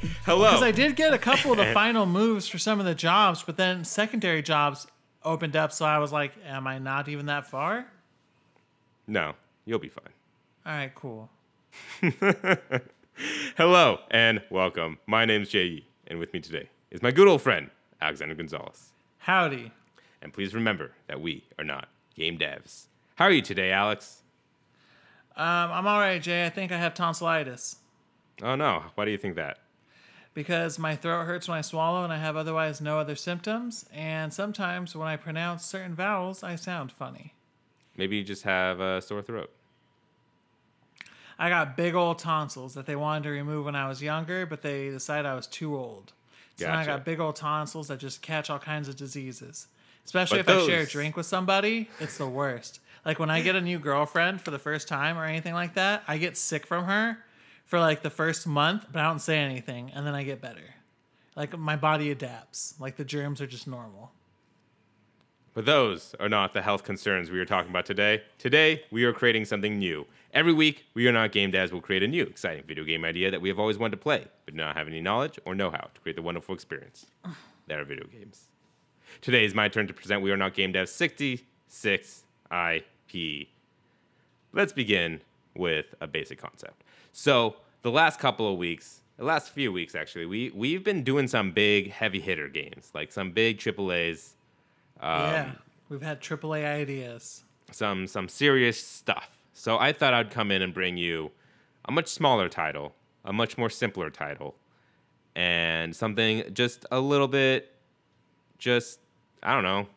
Hello. Because I did get a couple of the final moves for some of the jobs, but then secondary jobs opened up, so I was like, am I not even that far? No, you'll be fine. All right, cool. Hello and welcome. My name's J.E., and with me today is my good old friend, Alexander Gonzalez. Howdy. And please remember that we are not game devs. How are you today, Alex? I'm all right, Jay. I think I have tonsillitis Oh no, why do you think that? because my throat hurts when I swallow and I have otherwise no other symptoms. And sometimes when I pronounce certain vowels, I sound funny. Maybe you just have a sore throat. I got big old tonsils that they wanted to remove when I was younger, but they decided I was too old. So now I Gotcha. got big old tonsils that just catch all kinds of diseases. Especially But if I share a those- drink with somebody, it's the worst. Like when I get a new girlfriend for the first time or anything like that, I get sick from her for like the first month, but I don't say anything, and then I get better. Like my body adapts. Like the germs are just normal. But those are not the health concerns we are talking about today. Today, we are creating something new. Every week, We Are Not Game Devs will create a new, exciting video game idea that we have always wanted to play, but do not have any knowledge or know-how to create the wonderful experience that are video games. Today is my turn to present We Are Not Game Devs 66 IP. Let's begin with a basic concept. So, the last few weeks actually, we've been doing some big heavy hitter games, like some big AAAs. Yeah. We've had AAA ideas. Some serious stuff. So I thought I'd come in and bring you a much smaller title, a much more simpler title, and something just a little bit, I don't know,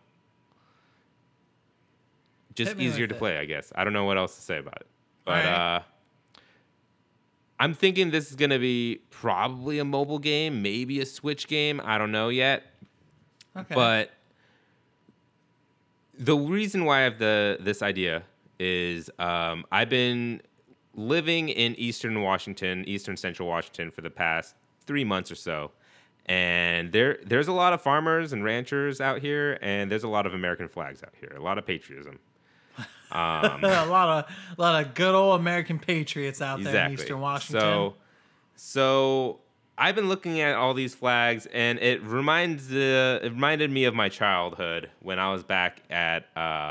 just Hit me easier with to it. play, I guess. I don't know what else to say about it. But All right. I'm thinking this is going to be probably a mobile game, maybe a Switch game. I don't know yet. Okay. But the reason why I have this idea is I've been living in Eastern Central Washington for the past 3 months or so. And there's a lot of farmers and ranchers out here, and there's a lot of American flags out here, a lot of patriotism. a lot of good old American patriots out there in Eastern Washington. So I've been looking at all these flags, and it reminded me of my childhood when I was back at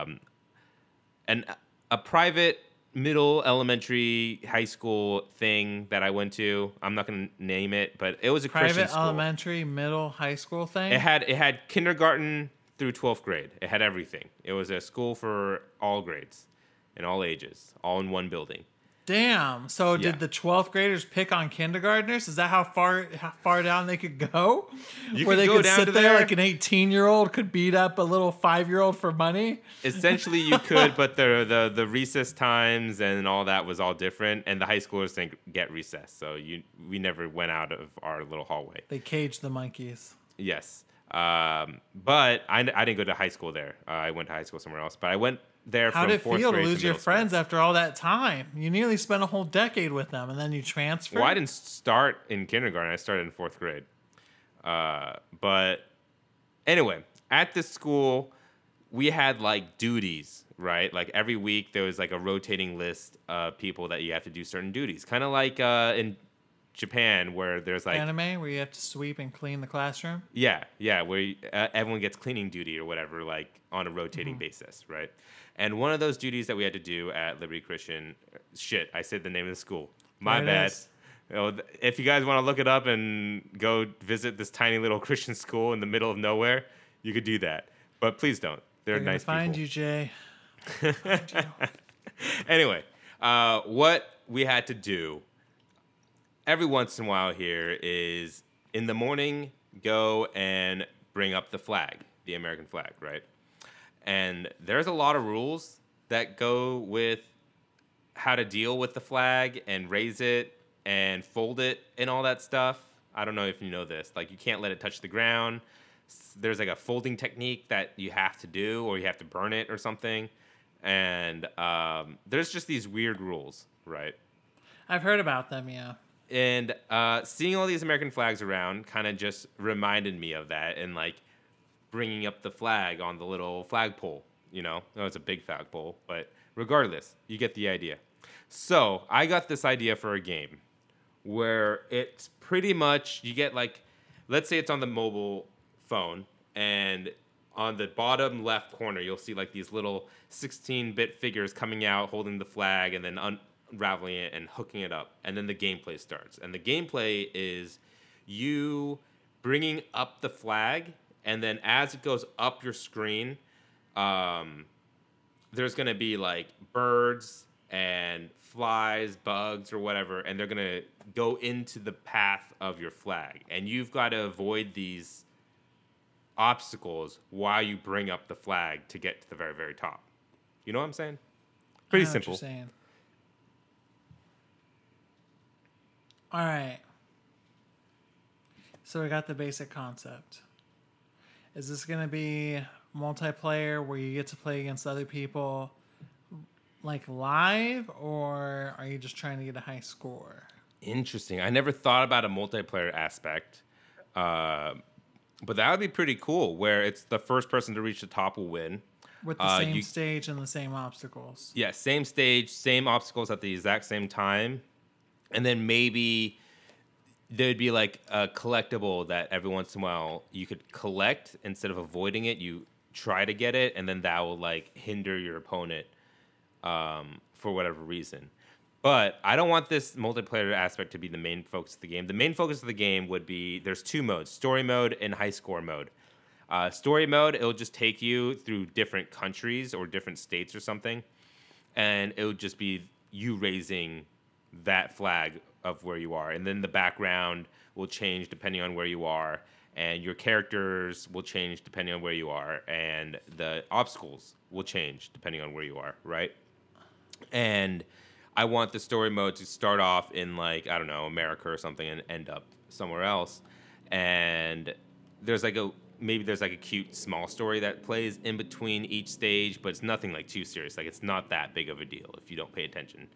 a private middle, elementary, high school thing that I went to. I'm not going to name it, but it was a Christian Private school. elementary, middle, high school thing. It had kindergarten through 12th grade. It had everything. It was a school for all grades and all ages, all in one building. Damn. So Yeah. did the 12th graders pick on kindergartners? Is that how far down they could go? You Where could they go could down sit to there there. like an 18-year-old could beat up a little 5-year-old for money? Essentially, you could, but the recess times and all that was all different, and the high schoolers didn't get recess, so we never went out of our little hallway. They caged the monkeys. Yes, but I didn't go to high school there. I went to high school somewhere else, but I went there How from did it fourth feel to grade lose your middle school. friends after all that time? You nearly spent a whole decade with them, and then you transferred? Well, I didn't start in kindergarten. I started in fourth grade. But anyway, at this school, we had like duties, right? Like every week there was like a rotating list of people that you have to do certain duties. Kind of like in Japan where there's like Anime, where you have to sweep and clean the classroom? yeah, where everyone gets cleaning duty or whatever, like on a rotating basis, right? And one of those duties that we had to do at Liberty Christian, I said the name of the school. My There it bad. is. You know, if you guys want to look it up and go visit this tiny little Christian school in the middle of nowhere, you could do that. But please don't. They're They're nice gonna find people. you, Jay. Anyway, what we had to do every once in a while here is in the morning go and bring up the flag, the American flag, right? And there's a lot of rules that go with how to deal with the flag and raise it and fold it and all that stuff. I don't know if you know this. Like, you can't let it touch the ground. There's like a folding technique that you have to do, or you have to burn it or something. And there's just these weird rules, right? I've heard about them, yeah. And seeing all these American flags around kind of just reminded me of that, and like bringing up the flag on the little flagpole, you know? No, it's a big flagpole, but regardless, you get the idea. So I got this idea for a game. where it's pretty much you get like, let's say it's on the mobile phone, and on the bottom left corner you'll see like these little 16-bit figures coming out holding the flag and then unraveling it and hooking it up, and then the gameplay starts. And the gameplay is you bringing up the flag, and then as it goes up your screen, there's going to be like birds and flies, bugs, or whatever, and they're going to go into the path of your flag. And you've got to avoid these obstacles while you bring up the flag to get to the very, very top. You know what I'm saying? Pretty simple. What you're saying. All right. So we got the basic concept. Is this going to be multiplayer where you get to play against other people like live, or are you just trying to get a high score? Interesting. I never thought about a multiplayer aspect, but that would be pretty cool where it's the first person to reach the top will win. With the same stage and the same obstacles. Yeah, same stage, same obstacles at the exact same time. And then maybe there'd be like a collectible that every once in a while you could collect instead of avoiding it. You try to get it, and then that will like hinder your opponent for whatever reason. But I don't want this multiplayer aspect to be the main focus of the game. The main focus of the game would be there's two modes, story mode and high score mode. Story mode, it'll just take you through different countries or different states or something, and it would just be you raising that flag of where you are. And then the background will change depending on where you are, and your characters will change depending on where you are, and the obstacles will change depending on where you are, right? And I want the story mode to start off in, like, I don't know, America or something and end up somewhere else. And there's like a cute small story that plays in between each stage, but it's nothing like too serious. Like, it's not that big of a deal if you don't pay attention.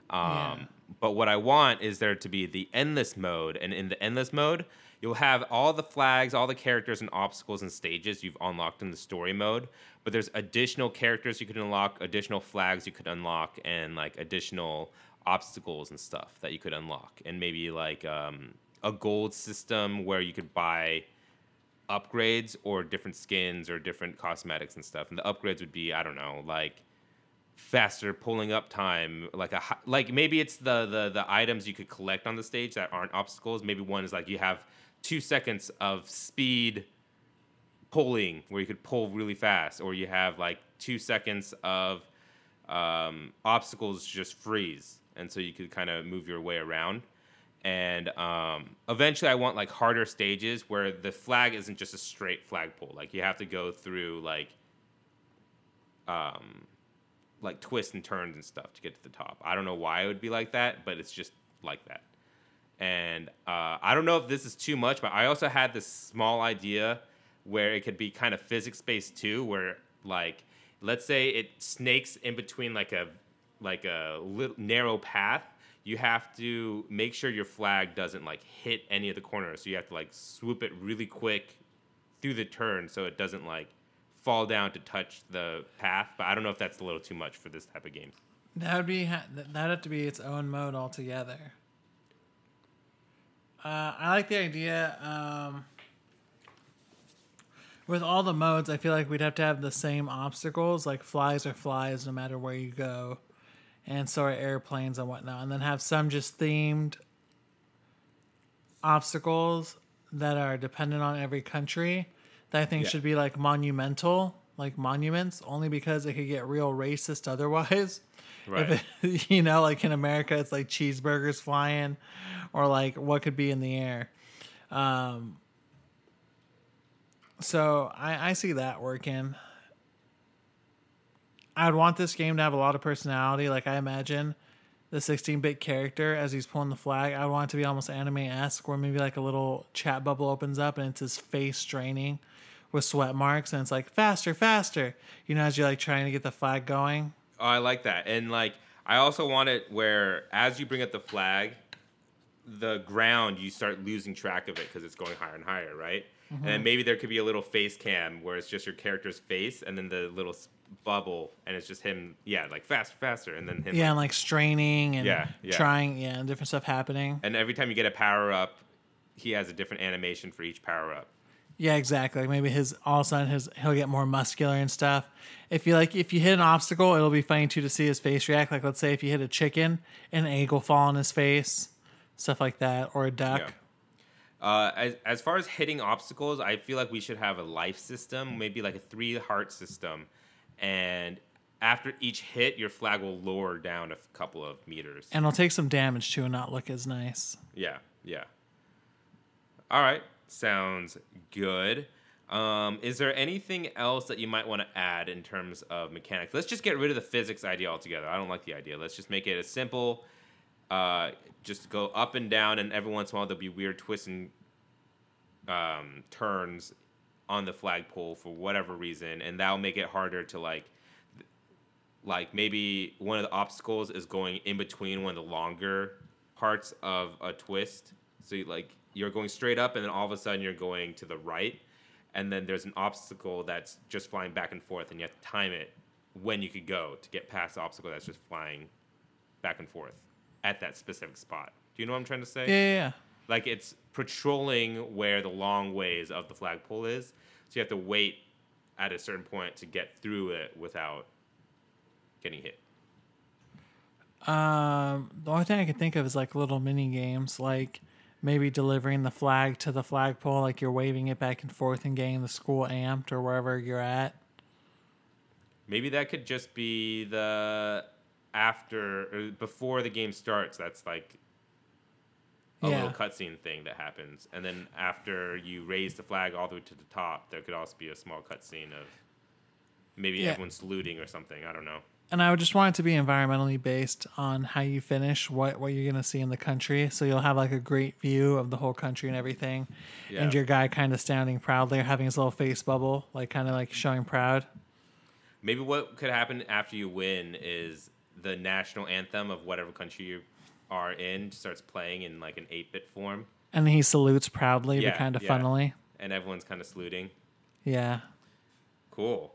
But what I want is there to be the endless mode, and in the endless mode, you'll have all the flags, all the characters and obstacles and stages you've unlocked in the story mode, but there's additional characters you could unlock, additional flags you could unlock, and like additional obstacles and stuff that you could unlock. And maybe like a gold system where you could buy upgrades or different skins or different cosmetics and stuff. And the upgrades would be, I don't know, like faster pulling up time, like maybe it's the items you could collect on the stage that aren't obstacles. Maybe one is like you have 2 seconds of speed pulling where you could pull really fast, or you have like 2 seconds of obstacles just freeze, and so you could kind of move your way around. And eventually I want like harder stages where the flag isn't just a straight flagpole. Like you have to go through like twists and turns and stuff to get to the top. I don't know why it would be like that, but it's just like that. And I don't know if this is too much, but I also had this small idea where it could be kind of physics-based too, where like, let's say it snakes in between like a little narrow path. You have to make sure your flag doesn't like hit any of the corners. So you have to like swoop it really quick through the turn so it doesn't like fall down to touch the path. But I don't know if that's a little too much for this type of game. That'd have to be its own mode altogether. I like the idea. With all the modes, I feel like we'd have to have the same obstacles, like flies are flies no matter where you go, and so are airplanes and whatnot, and then have some just themed obstacles that are dependent on every country that I think should be like monumental, like monuments, only because it could get real racist otherwise. Right. If it, like in America, it's like cheeseburgers flying, or like what could be in the air. So I see that working. I would want this game to have a lot of personality. Like I imagine the 16-bit character as he's pulling the flag, I would want it to be almost anime-esque, where maybe like a little chat bubble opens up and it's his face straining with sweat marks, and it's like faster, faster. As you're like trying to get the flag going. Oh, I like that. And like I also want it where as you bring up the flag, the ground, you start losing track of it because it's going higher and higher, right? And then maybe there could be a little face cam where it's just your character's face and then the little bubble, and it's just him, like faster, faster, and then him. Yeah, and like straining and Yeah. trying, and different stuff happening. And every time you get a power up, he has a different animation for each power up. Yeah, exactly. Like maybe all of a sudden he'll get more muscular and stuff. If you hit an obstacle, it'll be funny too to see his face react. Like let's say if you hit a chicken, an egg will fall on his face, stuff like that, or a duck. Yeah. As far as hitting obstacles, I feel like we should have a life system, maybe like a 3-heart system, and after each hit, your flag will lower down a couple of meters. And it'll take some damage too and not look as nice. Yeah. All right, sounds good. Is there anything else that you might want to add in terms of mechanics? Let's just get rid of the physics idea altogether. I don't like the idea. Let's just make it a simple. Just go up and down, and every once in a while there'll be weird twists and turns on the flagpole for whatever reason, and that'll make it harder to like maybe one of the obstacles is going in between one of the longer parts of a twist. So you're going straight up, and then all of a sudden you're going to the right, and then there's an obstacle that's just flying back and forth, and you have to time it when you could go to get past the obstacle that's just flying back and forth at that specific spot. Do you know what I'm trying to say? Yeah. Like it's patrolling where the long ways of the flagpole is. So you have to wait at a certain point to get through it without getting hit. The only thing I can think of is like little mini games, like maybe delivering the flag to the flagpole, like you're waving it back and forth and getting the school amped or wherever you're at. Maybe that could just be the after or before the game starts. That's like a little cutscene thing that happens, and then after you raise the flag all the way to the top, there could also be a small cutscene of maybe everyone saluting or something. I don't know. And I would just want it to be environmentally based on how you finish, what you're going to see in the country. So you'll have like a great view of the whole country and everything. Yeah. And your guy kind of standing proudly or having his little face bubble, like kind of like showing proud. Maybe what could happen after you win is the national anthem of whatever country you are in starts playing in like an 8-bit form. And he salutes proudly, but kind of funnily. And everyone's kind of saluting. Yeah. Cool.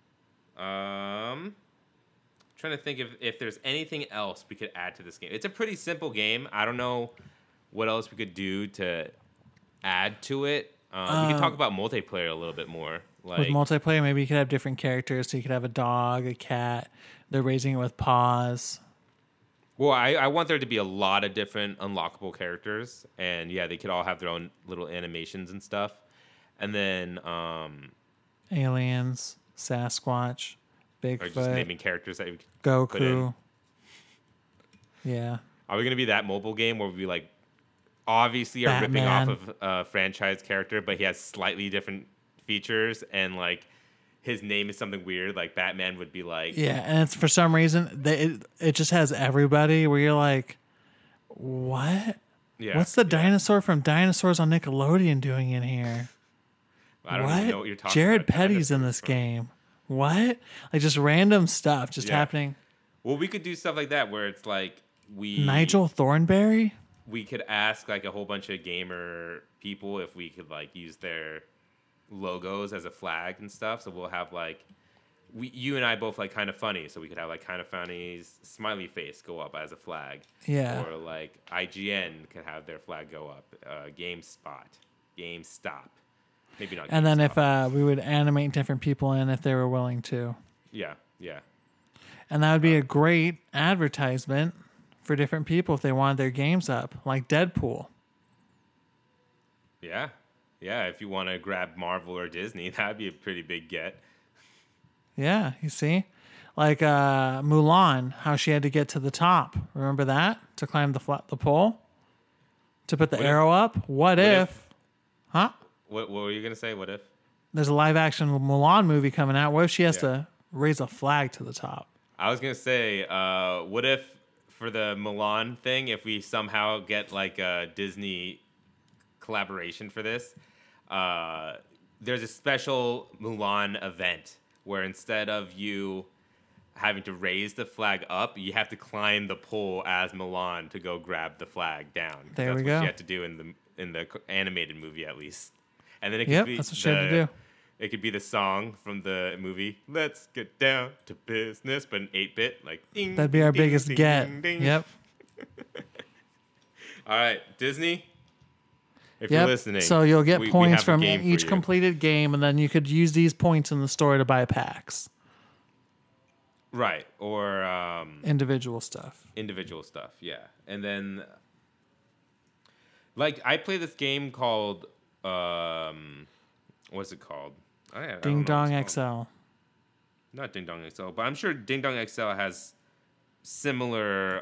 Trying to think if there's anything else we could add to this game. It's a pretty simple game. I don't know what else we could do to add to it. We could talk about multiplayer a little bit more. With multiplayer, maybe you could have different characters. So you could have a dog, a cat. They're raising it with paws. Well, I want there to be a lot of different unlockable characters. And yeah, they could all have their own little animations and stuff. And then aliens, Sasquatch, Bigfoot. Or just naming characters that you could Goku. Put in. Yeah. Are we going to be that mobile game where we like obviously are ripping off of a franchise character, but he has slightly different features and like his name is something weird, like Batman would be like... Yeah, and it's for some reason, it just has everybody where you're like, what? Yeah. What's the dinosaur from Dinosaurs on Nickelodeon doing in here? I don't even know what you're talking Jared about. Petty's in this game. What? Like just random stuff just happening. Well, we could do stuff like that where it's like Nigel Thornberry? We could ask like a whole bunch of gamer people if we could like use their logos as a flag and stuff. So we'll have like you and I both like Kind of Funny, so we could have like Kind of Funny's smiley face go up as a flag. Yeah. Or like IGN could have their flag go up. GameStop. Maybe not. And GameStop. then if we would animate different people in if they were willing to. Yeah. And that would be a great advertisement for different people if they wanted their games up, like Deadpool. Yeah. If you want to grab Marvel or Disney, that'd be a pretty big get. Yeah, you see? Like Mulan, how she had to get to the top. Remember that? To climb the pole? To put the arrow up? What if? Huh? What were you going to say? What if? There's a live-action Mulan movie coming out. What if she has to raise a flag to the top? I was going to say, what if for the Mulan thing, if we somehow get like a Disney collaboration for this, there's a special Mulan event where instead of you having to raise the flag up, you have to climb the pole as Milan to go grab the flag down. There that's we what go. she had to do in the animated movie, at least. And then it could Yep, be that's what she had to do. It could be the song from the movie, "Let's Get Down to Business," but in 8-bit, like ding. That'd be our ding, biggest ding, get. ding, ding. Yep. All right, Disney. If you're Yep. listening, So you'll get we points have a from game for each you. completed game, and then you could use these points in the store to buy packs, Right, or individual stuff. individual stuff, yeah. And then, like, I play this game called, what's it called? I don't Ding know what Dong it's called. XL. Not Ding Dong XL, but I'm sure Ding Dong XL has similar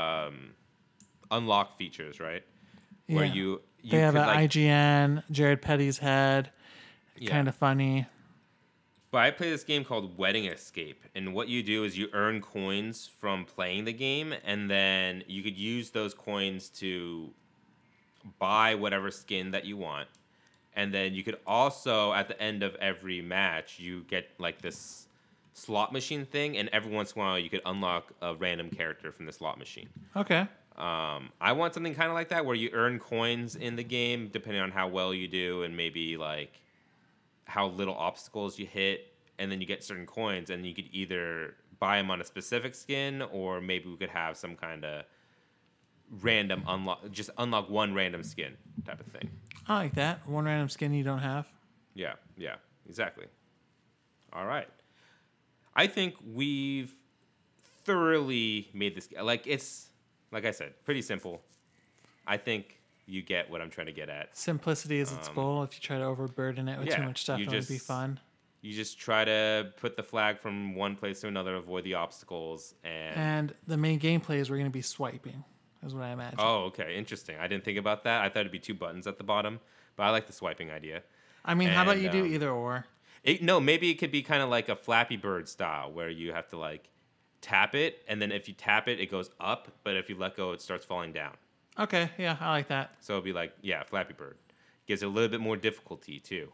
unlock features, right? Where Yeah. you They have could, an like, IGN, Jared Petty's head, yeah. kind of funny. But I play this game called Wedding Escape, and what you do is you earn coins from playing the game, and then you could use those coins to buy whatever skin that you want. And then you could also, at the end of every match, you get like this slot machine thing, and every once in a while you could unlock a random character from the slot machine. Okay. I want something kind of like that, where you earn coins in the game depending on how well you do, and maybe like how little obstacles you hit, and then you get certain coins, and you could either buy them on a specific skin, or maybe we could have some kind of random unlock, just unlock one random skin type of thing. I like that. One random skin you don't have. Yeah, exactly. All right. I think we've thoroughly made this, like, it's, like I said, pretty simple. I think you get what I'm trying to get at. Simplicity is its goal. If you try to overburden it with too yeah, much stuff, you it would be just- fun. You just try to put the flag from one place to another, avoid the obstacles, and And the main gameplay is we're going to be swiping, is what I imagine. oh, okay, interesting. I didn't think about that. I thought it'd be 2 buttons at the bottom, but I like the swiping idea. I mean, how about and, you do either or? No, maybe it could be kind of like a Flappy Bird style, where you have to like tap it, and then if you tap it, it goes up, but if you let go, it starts falling down. Okay, yeah, I like that. So it'd be like, yeah, Flappy Bird. Gives it a little bit more difficulty too.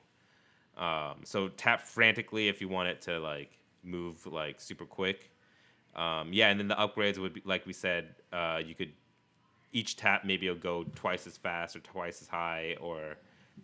So tap frantically if you want it to like move like super quick. Yeah, and then the upgrades would be like we said. You could each tap maybe it'll go twice as fast or twice as high, or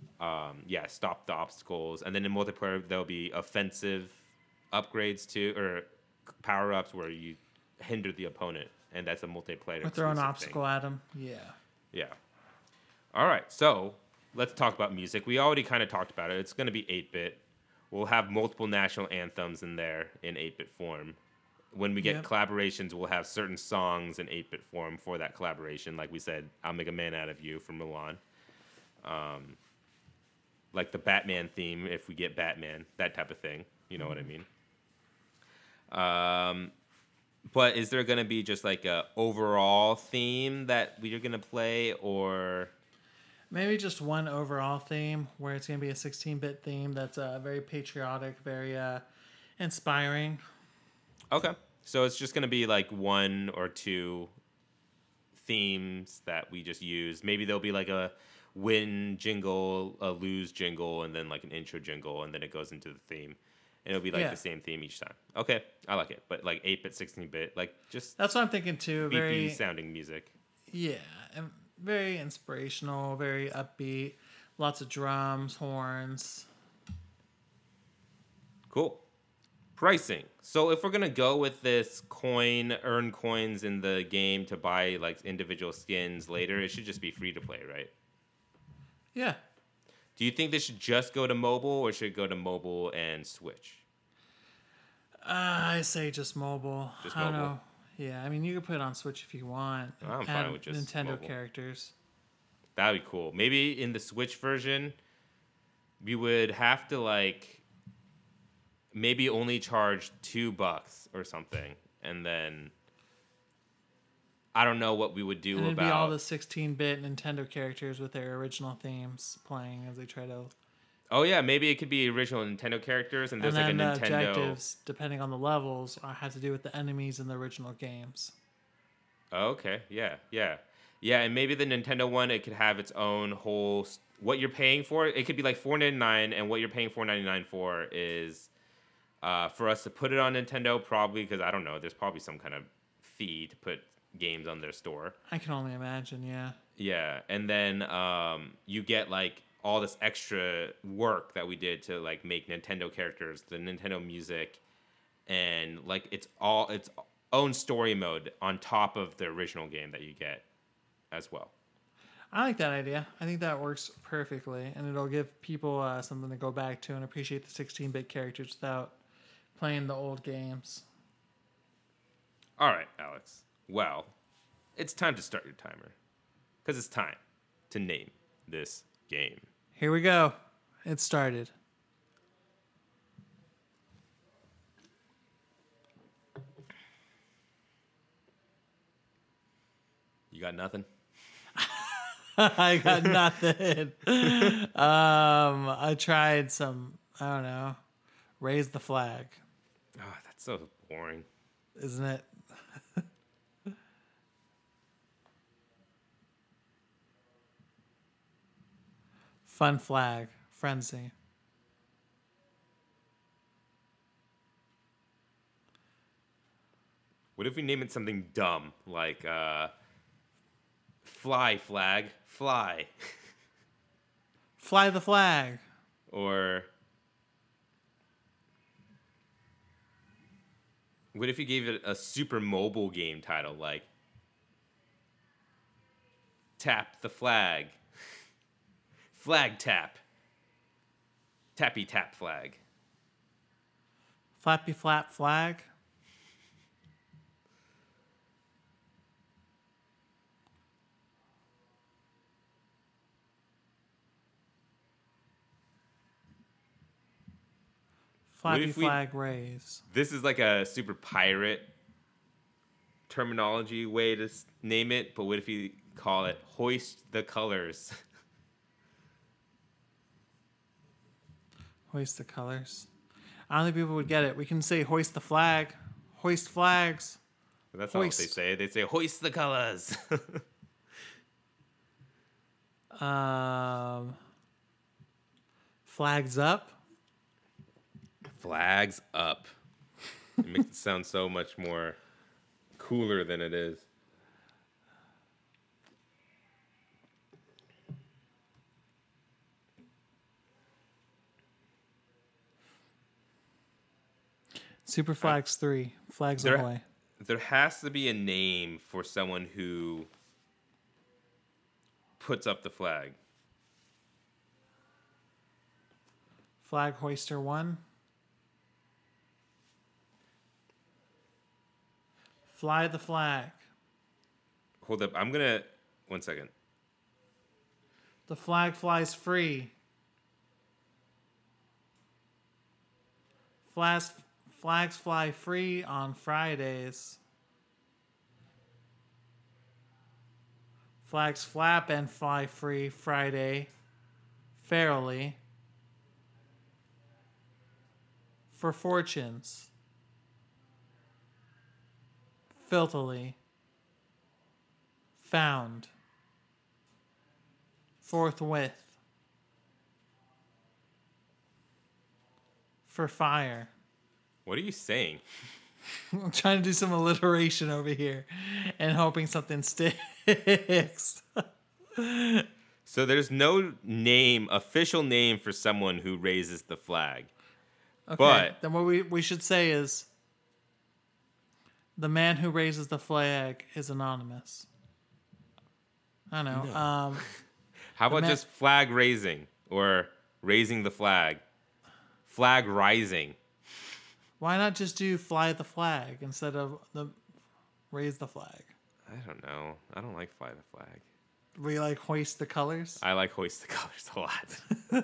stop the obstacles. And then in multiplayer there'll be offensive upgrades too, or power ups where you hinder the opponent, and that's a multiplayer. Or throw an exclusive obstacle thing. at him. Yeah. Yeah. All right, so let's talk about music. We already kind of talked about it. It's going to be 8-bit. We'll have multiple national anthems in there in 8-bit form. When we get Yep. collaborations, we'll have certain songs in 8-bit form for that collaboration. Like we said, I'll Make a Man Out of You from Milan. Like the Batman theme, if we get Batman, that type of thing. You know what I mean? But is there going to be just like a overall theme that we're going to play, or... Maybe just one overall theme where it's going to be a 16-bit theme that's very patriotic, very inspiring. Okay. So it's just going to be like 1 or 2 themes that we just use. Maybe there'll be like a win jingle, a lose jingle, and then like an intro jingle, and then it goes into the theme. And it'll be like Yeah. the same theme each time. Okay. I like it. But like 8-bit, 16-bit, like just That's what I'm thinking too. beepy Very, sounding music. yeah, and very inspirational, very upbeat. Lots of drums, horns. Cool. Pricing. So if we're gonna go with this earn coins in the game to buy like individual skins later, it should just be free to play, right? Yeah. Do you think this should just go to mobile, or should it go to mobile and Switch? I say just mobile. Just I don't mobile? know. Yeah, I mean, you could put it on Switch if you want. I'm fine Add with just Nintendo mobile. characters. That'd be cool. Maybe in the Switch version, we would have to like maybe only charge $2 or something, and then I don't know what we would do And it'd about. be all the 16-bit Nintendo characters with their original themes playing as they try to. Oh yeah, maybe it could be original Nintendo characters, and there's and like then a the Nintendo. objectives, depending on the levels, have to do with the enemies in the original games. Oh, okay, yeah, and maybe the Nintendo one, it could have its own whole. What you're paying for, it could be like $4.99, and what you're paying $4.99 for is For us to put it on Nintendo, probably because I don't know, there's probably some kind of fee to put games on their store. I can only imagine, yeah. Yeah, and then you get like all this extra work that we did to like make Nintendo characters, the Nintendo music, and like it's all its own story mode on top of the original game that you get as well. I like that idea. I think that works perfectly, and it'll give people something to go back to and appreciate the 16-bit characters without playing the old games. All right, Alex. Well, it's time to start your timer because it's time to name this game. Here we go. It started. You got nothing? I got nothing. I tried some, I don't know, raise the flag. Oh, that's so boring. Isn't it? Fun flag. Frenzy. What if we name it something dumb like Fly Flag, Fly? Fly the flag. Or what if you gave it a super mobile game title like Tap the Flag, Flag Tap, Tappy Tap Flag? Flappy flap flag. Flappy if we- flag raise. This is like a super pirate terminology way to name it, but what if you call it Hoist the Colors? Hoist the colors. I don't think people would get it. We can say hoist the flag. Hoist flags. That's not what they Hoist. say. They say Hoist the Colors. Flags up. Flags up. It makes it sound so much more cooler than it is. Super Flags 3. Flags There- ahoy. There has to be a name for someone who puts up the flag. Flag hoister 1. Fly the flag. Hold up. I'm going to... One second. The flag flies free. Flags fly free on Fridays. Flags flap and fly free Friday. Fairly. For fortunes. Filthily. Found. Forthwith. For fire. What are you saying? I'm trying to do some alliteration over here and hoping something sticks. So there's no name, official name for someone who raises the flag. Okay, But- then what we should say is the man who raises the flag is anonymous. I don't know. How about man- just flag raising or raising the flag? Flag rising. Why not just do fly the flag instead of the raise the flag? I don't know. I don't like fly the flag. We like hoist the colors. I like hoist the colors a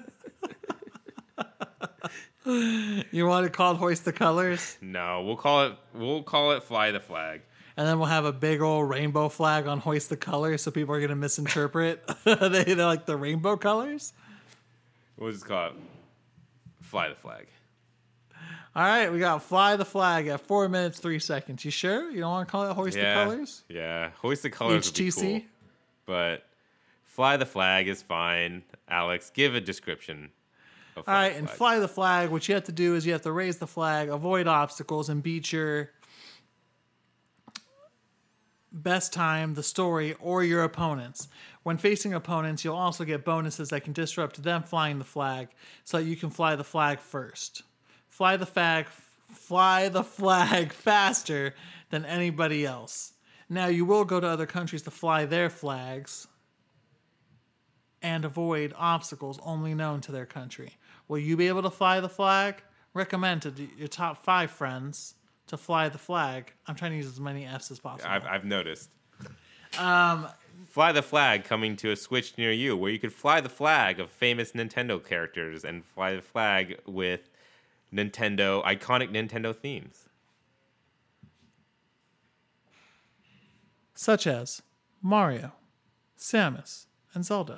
lot. You want it called hoist the colors, No, we'll call it fly the flag. and then we'll have a big old rainbow flag on hoist the colors, so people are gonna misinterpret. They're like the rainbow colors. We'll just call it fly the flag. All right, we got fly the flag at 4 minutes 3 seconds. You sure you don't want to call it hoist the colors? Yeah, hoist the colors would be HTC? cool. But fly the flag is fine. Alex, give a description. of All Fly right, the and Flag. fly the flag. What you have to do is you have to raise the flag, avoid obstacles, and beat your best time, the story, or your opponents. When facing opponents, you'll also get bonuses that can disrupt them flying the flag, so that you can fly the flag first. Fly the flag faster than anybody else. Now you will go to other countries to fly their flags and avoid obstacles only known to their country. Will you be able to fly the flag? Recommend to your top 5 friends to fly the flag. I'm trying to use as many F's as possible. I've noticed. Fly the Flag coming to a Switch near you, where you could fly the flag of famous Nintendo characters and fly the flag with iconic Nintendo themes. Such as Mario, Samus, and Zelda.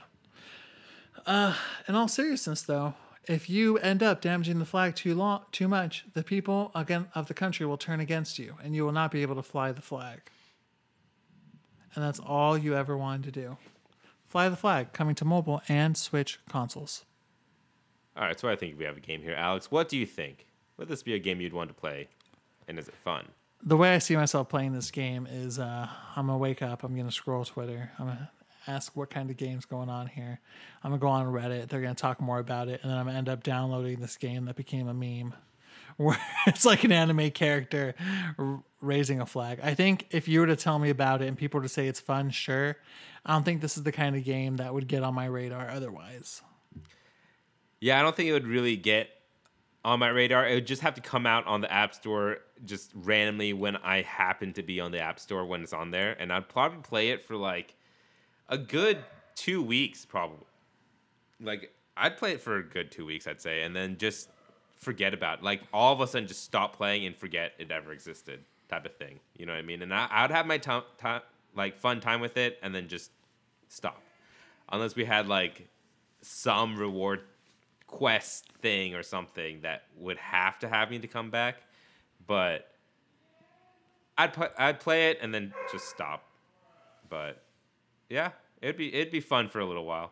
In all seriousness, though, if you end up damaging the flag too much, the people of the country will turn against you, and you will not be able to fly the flag. And that's all you ever wanted to do. Fly the Flag, coming to mobile and Switch consoles. All right, so I think we have a game here. Alex, what do you think? Would this be a game you'd want to play? And is it fun? The way I see myself playing this game is I'm going to wake up, I'm going to scroll Twitter, I'm going to ask what kind of game's going on here. I'm going to go on Reddit, they're going to talk more about it, and then I'm going to end up downloading this game that became a meme. Where it's like an anime character raising a flag. I think if you were to tell me about it and people were to say it's fun, sure. I don't think this is the kind of game that would get on my radar otherwise. Yeah, I don't think it would really get on my radar. It would just have to come out on the App Store just randomly when I happen to be on the App Store when it's on there. And I'd probably play it for like a good 2 weeks, probably. Like, I'd play it for a good 2 weeks, I'd say, and then just forget about it. Like, all of a sudden just stop playing and forget it ever existed type of thing. You know what I mean? And I'd have my fun time with it and then just stop. Unless we had, like, some reward quest thing or something that would have to have me to come back. But I'd play it and then just stop. But, yeah, it'd be fun for a little while.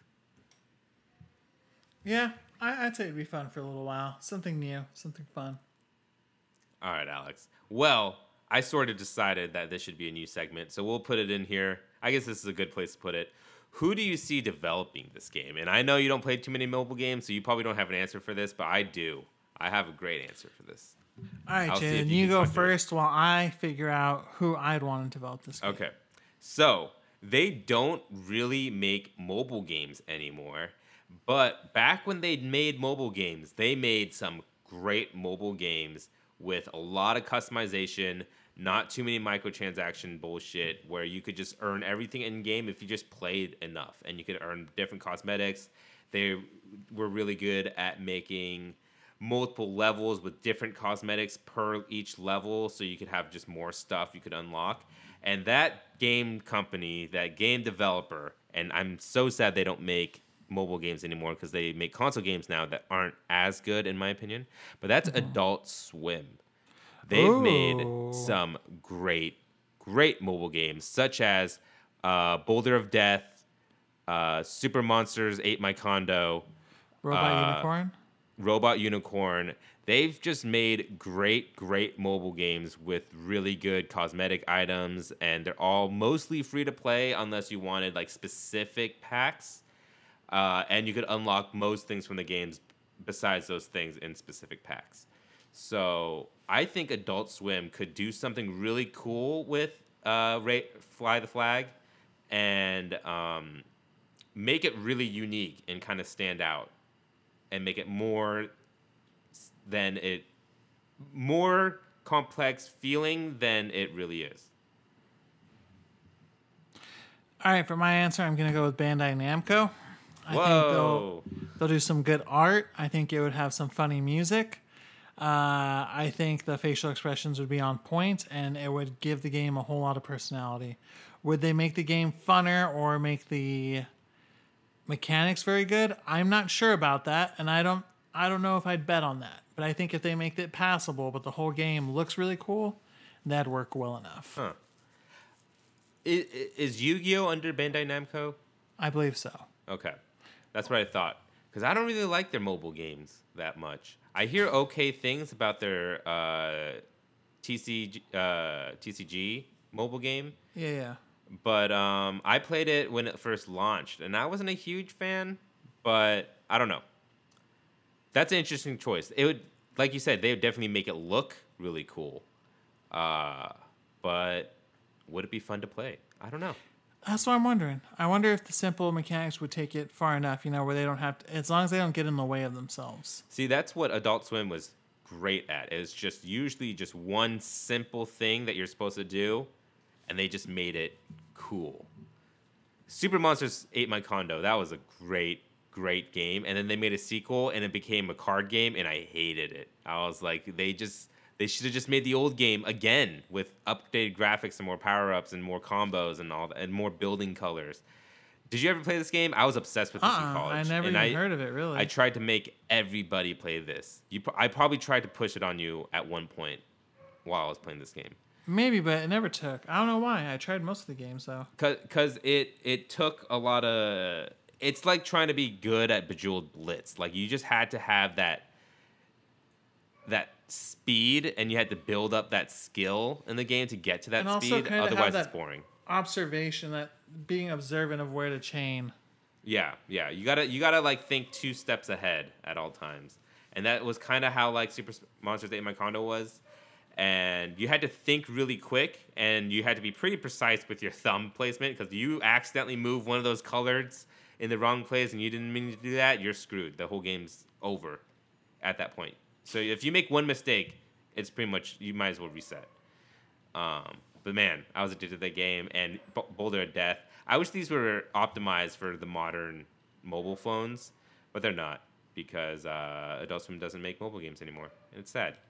Yeah, I'd say it'd be fun for a little while. Something new, something fun. All right, Alex. Well, I sort of decided that this should be a new segment, so we'll put it in here. I guess this is a good place to put it. Who do you see developing this game? And I know you don't play too many mobile games, so you probably don't have an answer for this, but I do. I have a great answer for this. All right, I'll see if Jaden, you you can go find it. first while I figure out who I'd want to develop this game. Okay. So, they don't really make mobile games anymore, but back when they made mobile games, they made some great mobile games with a lot of customization, not too many microtransaction bullshit, where you could just earn everything in game if you just played enough, and you could earn different cosmetics. They were really good at making multiple levels with different cosmetics per each level, so you could have just more stuff you could unlock. And that game company, that game developer, and I'm so sad they don't make mobile games anymore because they make console games now that aren't as good in my opinion, but that's Adult Swim. They've made some great mobile games such as Boulder of Death, Super Monsters Ate My Condo, Robot Unicorn. They've just made great mobile games with really good cosmetic items, and they're all mostly free to play unless you wanted like specific packs. And you could unlock most things from the games besides those things in specific packs. So I think Adult Swim could do something really cool with Fly the Flag and make it really unique and kind of stand out and make it more complex feeling than it really is. All right, for my answer, I'm going to go with Bandai Namco. I Whoa. think they'll do some good art. I think it would have some funny music. I think the facial expressions would be on point, and it would give the game a whole lot of personality. Would they make the game funner or make the mechanics very good? I'm not sure about that, and I don't know if I'd bet on that. But I think if they make it passable, but the whole game looks really cool, that'd work well enough. Huh. Is Yu-Gi-Oh under Bandai Namco? I believe so. Okay. That's what I thought. because I don't really like their mobile games that much. I hear okay things about their TCG mobile game, Yeah. but I played it when it first launched, and I wasn't a huge fan. But I don't know. That's an interesting choice. It would, like you said, they would definitely make it look really cool. But would it be fun to play? I don't know. That's what I'm wondering. I wonder if the simple mechanics would take it far enough, where they don't have to, as long as they don't get in the way of themselves. See, that's what Adult Swim was great at. It's just usually just one simple thing that you're supposed to do, and they just made it cool. Super Monsters Ate My Condo. That was a great game. And then they made a sequel, and it became a card game, and I hated it. I was like, they should have just made the old game again with updated graphics and more power-ups and more combos and all that, and more building colors. Did you ever play this game? I was obsessed with this in college. I never even heard of it, really. I tried to make everybody play this. I probably tried to push it on you at one point while I was playing this game. Maybe, but it never took. I don't know why. I tried most of the games, though. Because it took a lot of... It's like trying to be good at Bejeweled Blitz. Like, you just had to have that speed, and you had to build up that skill in the game to get to that speed. Otherwise, it's boring. Observation, that being observant of where to chain. Yeah. You gotta like think 2 steps ahead at all times, and that was kind of how like Super Monsters Ate My Condo was. And you had to think really quick, and you had to be pretty precise with your thumb placement, because you accidentally move one of those colors in the wrong place, and you didn't mean to do that, you're screwed. The whole game's over at that point. So if you make one mistake, it's pretty much, you might as well reset. But man, I was addicted to that game, and Boulder of Death. I wish these were optimized for the modern mobile phones, but they're not, because Adult Swim doesn't make mobile games anymore, and it's sad.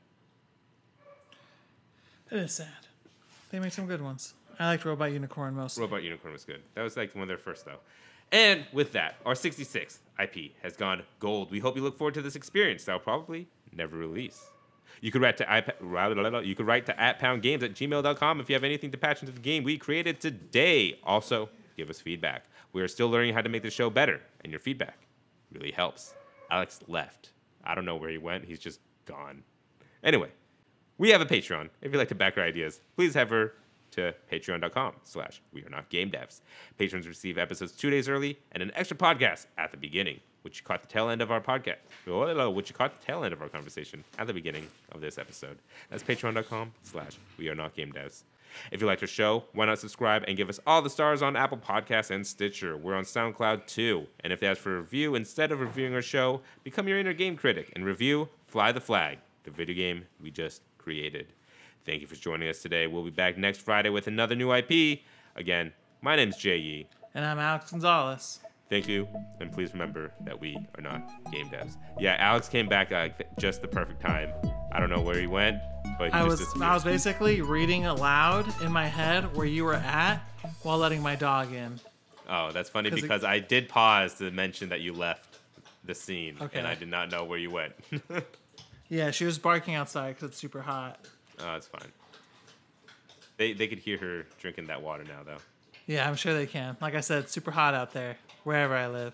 It is sad. They make some good ones. I liked Robot Unicorn mostly. Robot Unicorn was good. That was like one of their first, though. And with that, our 66th IP has gone gold. We hope you look forward to this experience that will probably never release. You could write to @poundgames@gmail.com if you have anything to patch into the game we created today. Also, give us feedback. We are still learning how to make the show better, and your feedback really helps. Alex left. I don't know where he went. He's just gone. Anyway, we have a Patreon. If you'd like to back our ideas, please head over to patreon.com/wearenotgamedevs. Patrons receive episodes 2 days early and an extra podcast at the beginning, which you caught the tail end of our podcast. Which you caught the tail end of our conversation at the beginning of this episode. That's patreon.com/wearenotgamedevs. If you liked our show, why not subscribe and give us all the stars on Apple Podcasts and Stitcher. We're on SoundCloud too. And if you ask for a review instead of reviewing our show, become your inner game critic and review Fly the Flag, the video game we just created. Thank you for joining us today. We'll be back next Friday with another new IP. Again, my name's J.E. And I'm Alex Gonzalez. Thank you, and please remember that we are not game devs. Yeah, Alex came back just the perfect time. I don't know where he went, but I was basically reading aloud in my head where you were at while letting my dog in. Oh, that's funny because I did pause to mention that you left the scene, okay. And I did not know where you went. Yeah, she was barking outside because it's super hot. Oh, it's fine. They could hear her drinking that water now, though. Yeah, I'm sure they can. Like I said, it's super hot out there, wherever I live.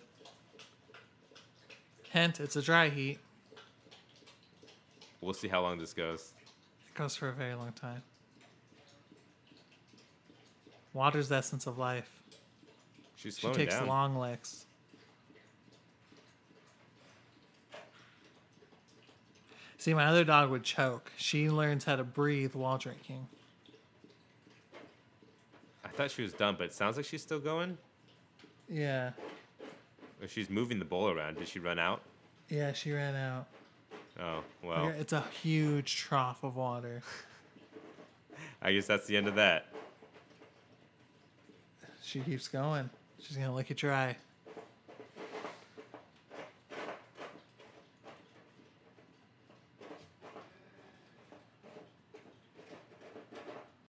Hint, it's a dry heat. We'll see how long this goes. It goes for a very long time. Water's the essence of life. She's slowing down. She takes long licks. See, my other dog would choke. She learns how to breathe while drinking. I thought she was done, but it sounds like she's still going. Yeah. Or she's moving the bowl around. Did she run out? Yeah, she ran out. Oh, well. It's a huge trough of water. I guess that's the end of that. She keeps going. She's going to lick it dry.